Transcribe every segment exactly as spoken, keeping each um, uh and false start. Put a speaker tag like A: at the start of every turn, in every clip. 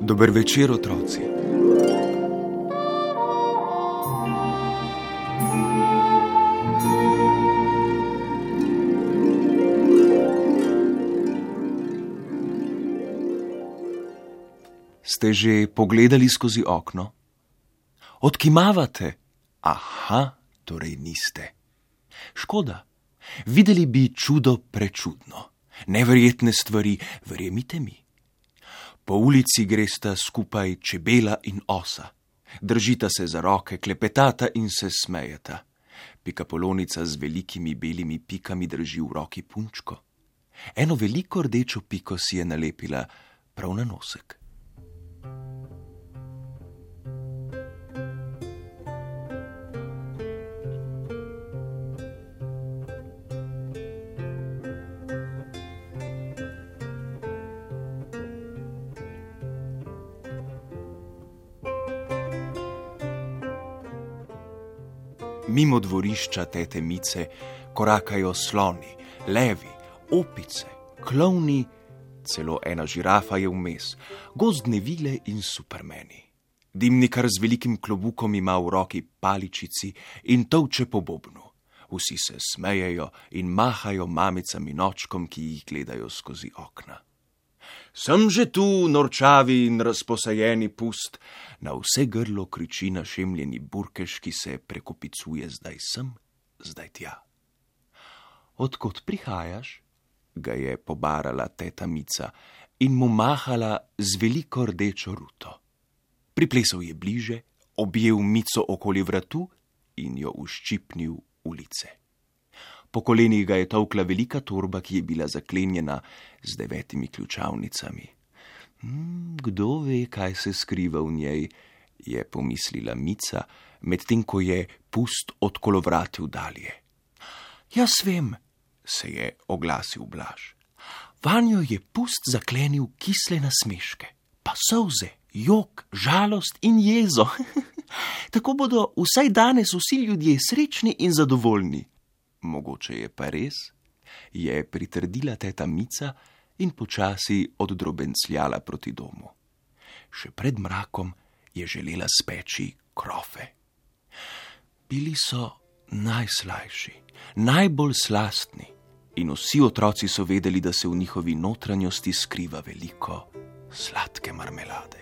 A: Dober večer, otroci. Ste že pogledali skozi okno? Odkimavate? Aha, torej niste. Škoda. Videli bi čudo prečudno. Neverjetne stvari, verjemite mi. Po ulici gresta skupaj čebela in osa. Držita se za roke, klepetata in se smejeta. Pikapolonica z velikimi belimi pikami drži v roki punčko. Eno veliko rdečo piko si je nalepila prav na nosek. Mimo dvorišča tete Mice korakajo sloni, levi, opice, klovni, celo ena žirafa je vmes, gozdne vile in supermeni. Dimnikar z velikim klobukom ima v roki paličici in tolče po bobnu. Vsi se smejejo in mahajo mamicam in očkom, ki jih gledajo skozi okna. Sem že tu, norčavi in razposajeni pust, na vse grlo kriči našemljeni burkež, ki se prekopicuje zdaj sem, zdaj tja. Odkot prihajaš? Ga je pobarala teta Mica in mu mahala z veliko rdečo ruto. Priplesal je bliže, objel Mico okoli vratu in jo uščipnil v lice. Po kolenih ga je tolkla velika torba, ki je bila zaklenjena z devetimi ključavnicami. Hmm, kdo ve, kaj se skriva v njej, je pomislila Mica, medtem ko je pust odkolovratil dalje. Jaz vem, se je oglasil Blaž. Vanjo je pust zaklenil kisle nasmeške, pa solze, jok, žalost in jezo. Tako bodo vsaj danes vsi ljudje srečni in zadovoljni. Mogoče je pa res, je pritrdila teta Mica in počasi oddrobencljala proti domu. Še pred mrakom je želela speči krofe. Bili so najslajši, najbolj slastni in vsi otroci so vedeli, da se v njihovi notranjosti skriva veliko sladke marmelade.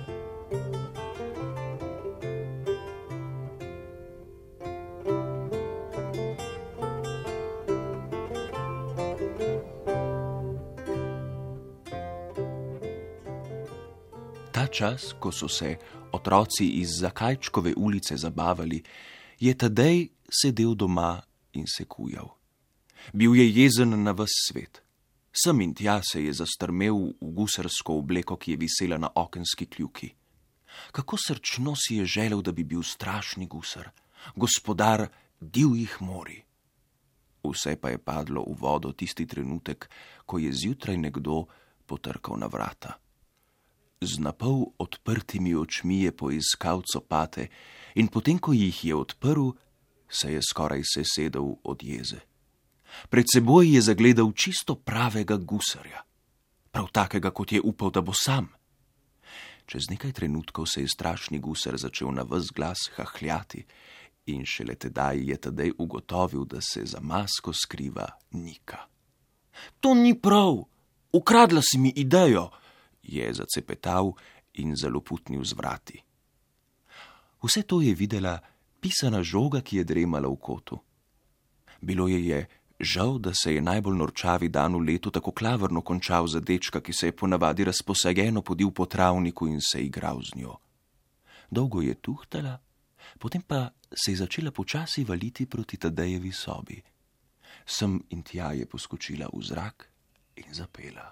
A: Ta čas, ko so se otroci iz Zakajčkove ulice zabavali, je Tadej sedel doma in se kujal. Bil je jezen na ves svet. Sem in tja se je zastrmel v gusarsko obleko, ki je visela na okenski kljuki. Kako srčno si je želel, da bi bil strašni gusar, gospodar divjih morij. Vse pa je padlo v vodo tisti trenutek, ko je zjutraj nekdo potrkal na vrata. Z napol odprtimi očmi je poiskal copate in potem, ko jih je odprl, se je skoraj sesedel od jeze. Pred seboj je zagledal čisto pravega gusarja, prav takega, kot je upal, da bo sam. Čez nekaj trenutkov se je strašni gusar začel na ves glas hahljati in šele tedaj je Tadej ugotovil, da se za masko skriva Nika. To ni prav, ukradla si mi idejo, je zacepetal in zaloputnil z vrati. Vse to je videla pisana žoga, ki je dremala v kotu. Bilo je je žal, da se je najbolj norčavi dan v letu tako klavrno končal za dečka, ki se je ponavadi razposajeno podil po travniku in se igral z njo. Dolgo je tuhtala, potem pa se je začela počasi valiti proti Tadejevi sobi. Sem in tja je poskočila v zrak in zapela.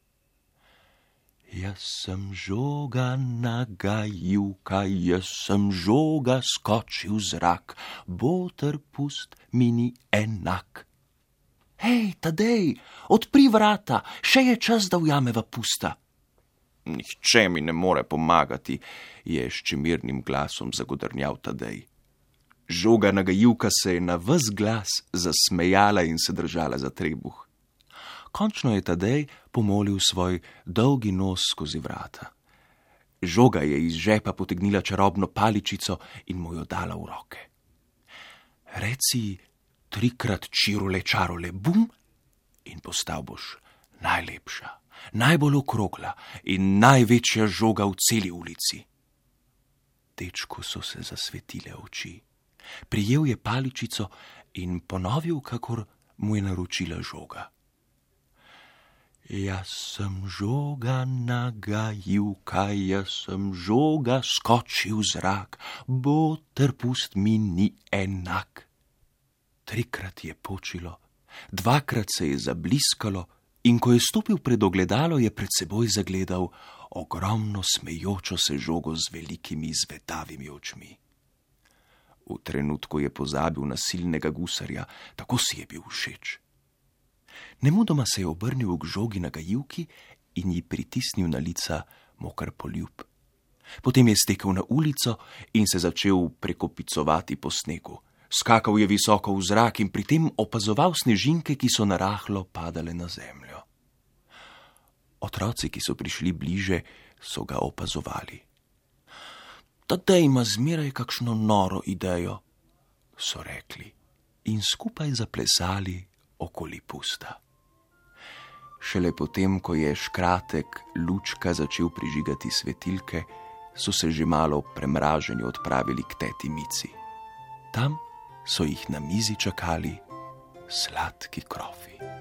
A: Jaz sem žoga nagajivka, jaz sem žoga skoči v zrak, boter pust mi ni enak. Hej, Tadej, odpri vrata, še je čas, da ujameva pusta. Nihče mi ne more pomagati, je s čemirnim glasom zagodrnjal Tadej. Žoga nagajivka se je na ves glas zasmejala in se držala za trebuh. Končno je Tadej pomolil svoj dolgi nos skozi vrata. Žoga je iz žepa potegnila čarobno paličico in mu jo dala v roke. Reci trikrat čirule čarule bum in postal boš najlepša, najbolj okrogla in največja žoga v celi ulici. Dečku so se zasvetile oči. Prijel je paličico in ponovil, kakor mu je naročila žoga. Jaz sem žoga nagajivka, jaz sem žoga skoči v zrak, boter pust mi ni enak. Trikrat je počilo, dvakrat se je zabliskalo in ko je stopil pred ogledalo, je pred seboj zagledal ogromno smejočo se žogo z velikimi zvedavimi očmi. V trenutku je pozabil na silnega gusarja, tako si je bil všeč. Nemudoma se je obrnil k žogi nagajivki in ji pritisnil na lica moker poljub. Potem je stekel na ulico in se začel prekopicovati po snegu. Skakal je visoko v zrak in pri tem opazoval snežinke, ki so narahlo padale na zemljo. Otroci, ki so prišli bliže, so ga opazovali. Tadej ima zmeraj kakšno noro idejo, so rekli in skupaj zaplesali okoli pusta. Šele potem, ko je škratek lučka začel prižigati svetilke, so se že malo premraženi odpravili k teti Mici. Tam so jih na mizi čakali sladki krofi.